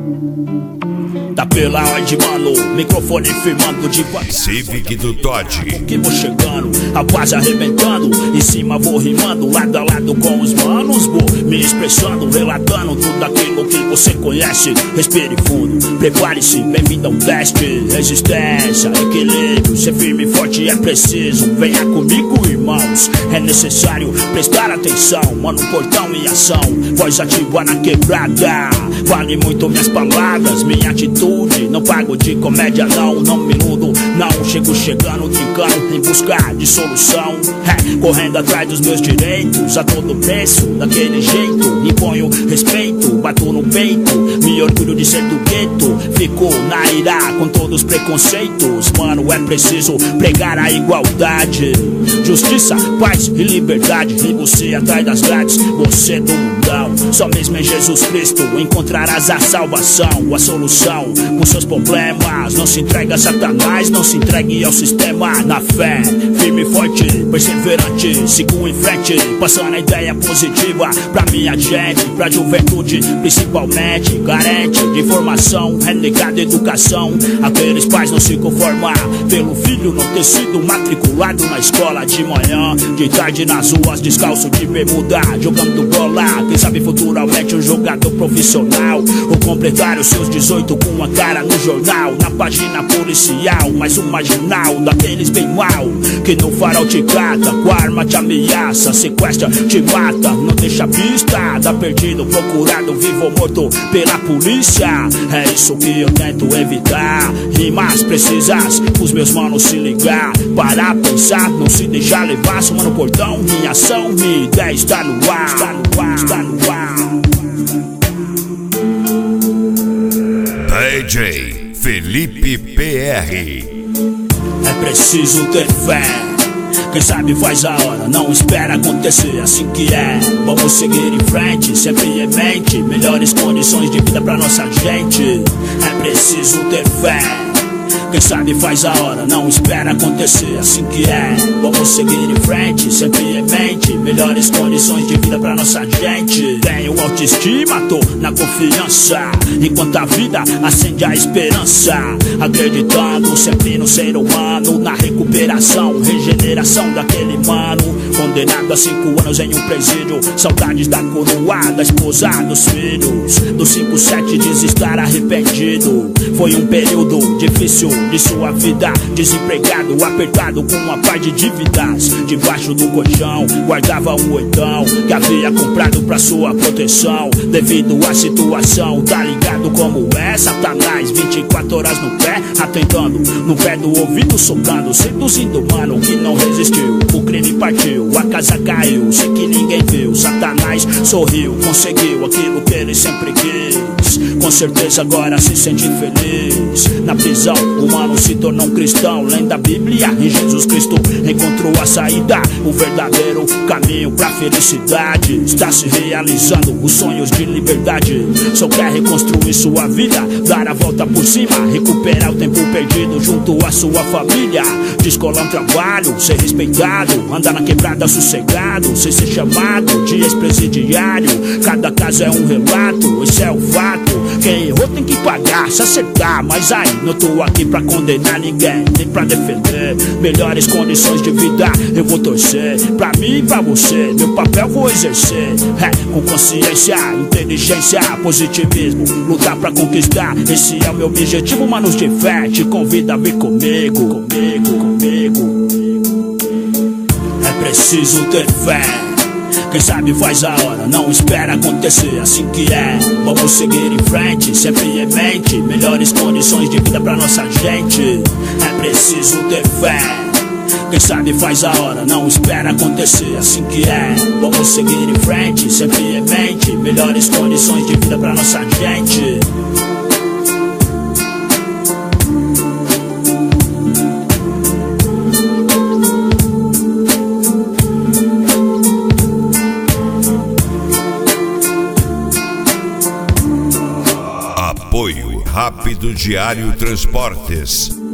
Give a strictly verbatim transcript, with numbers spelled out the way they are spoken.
Tá pela ordem, mano, microfone firmando de Civic do Todd. Que vou chegando, a paz arrebentando. Em cima vou rimando, lado a lado com os manos. Vou me expressando, relatando tudo aquilo que você conhece. Respire fundo, prepare-se, bem-vindo ao teste. Resistência, equilíbrio, ser firme e forte é preciso. Venha comigo, irmãos, é necessário prestar atenção. Mano, portão em ação, voz ativa na quebrada. Vale muito minhas palavras, minha atitude. Não pago de comédia, não, não me iludo. Não chego chegando, trincando em busca de solução. É, correndo atrás dos meus direitos a todo preço, daquele jeito. Imponho respeito, bato no peito. Me orgulho de ser do gueto. Fico na ira com todos os preconceitos. Mano, é preciso pregar a igualdade, justiça, paz e liberdade. E você atrás das grades, você do mundão. Só mesmo em Jesus Cristo encontrarás a salvação, a solução com seus problemas. Não se entregue a Satanás, não se entregue ao sistema. Na fé, firme e forte, perseverante, sigo em frente, passando a ideia positiva pra minha gente, pra juventude principalmente, carente de informação, renegada educação. Aqueles pais não se conformar pelo filho não ter sido matriculado na escola de manhã, de tarde nas ruas descalço de bermuda, jogando bola. Quem sabe futuramente um jogador profissional, ou completar os seus dezoito com uma cara no jornal, na página policial, mais um marginal daqueles bem mal, que no farol te cata, com a arma te ameaça, sequestra, te mata, não deixa pista, dá perdido, procurado, vivo ou morto pela polícia. É isso que eu tento evitar, rimas precisas, os meus manos se ligar, parar, pensar, não se deixar levar. Sou mano portão, minha ação, minha ideia está no ar, está no ar, está no ar. D J Felipe P R. É preciso ter fé, quem sabe faz a hora, não espera acontecer, assim que é. Vamos seguir em frente, sempre em mente, melhores condições de vida pra nossa gente. É preciso ter fé, quem sabe faz a hora, não espera acontecer, assim que é. Vamos seguir em frente, sempre em mente, melhores condições de vida pra nossa gente. Tenho autoestima, tô na confiança, enquanto a vida acende a esperança. Acreditando sempre no ser humano, na recuperação, regeneração daquele mano condenado a cinco anos em um presídio. Saudades da coroa, da esposa, dos filhos. Do cinco sete diz estar arrependido. Foi um período difícil de sua vida, desempregado, apertado com uma par de dívidas. Debaixo do colchão guardava um oitão que havia comprado pra sua proteção. Devido à situação, tá ligado como é? Satanás, vinte e quatro horas no pé, atentando no pé do ouvido, soprando, seduzindo mano que não resistiu. O crime partiu, a casa caiu, sei que ninguém viu. Satanás sorriu, conseguiu aquilo que ele sempre quis. Com certeza agora se sente feliz. Na prisão, o mano se tornou um cristão. Lendo a Bíblia, em Jesus Cristo encontrou a saída, o verdadeiro caminho pra felicidade. Está se realizando os sonhos de liberdade. Só quer reconstruir sua vida, dar a volta por cima, recuperar o tempo perdido junto à sua família. Descolar um trabalho, ser respeitado, andar na quebrada sossegado, sem ser chamado de ex-presidiário. Cada caso é um relato, esse é o fato. Quem errou tem que pagar, se acertar. Mas aí, não tô aqui pra condenar ninguém, nem pra defender. Melhores condições de vida eu vou torcer, pra mim e pra você, meu papel vou exercer. É, com consciência, inteligência, positivismo, lutar pra conquistar, esse é o meu objetivo. Manos de fé, te convido a vir comigo, comigo, comigo. É preciso ter fé, quem sabe faz a hora, não espera acontecer, assim que é. Vamos seguir em frente, sempre em mente, melhores condições de vida pra nossa gente. É preciso ter fé, quem sabe faz a hora, não espera acontecer, assim que é. Vamos seguir em frente, sempre em mente, melhores condições de vida pra nossa gente. Apoio Rápido Diário Transportes.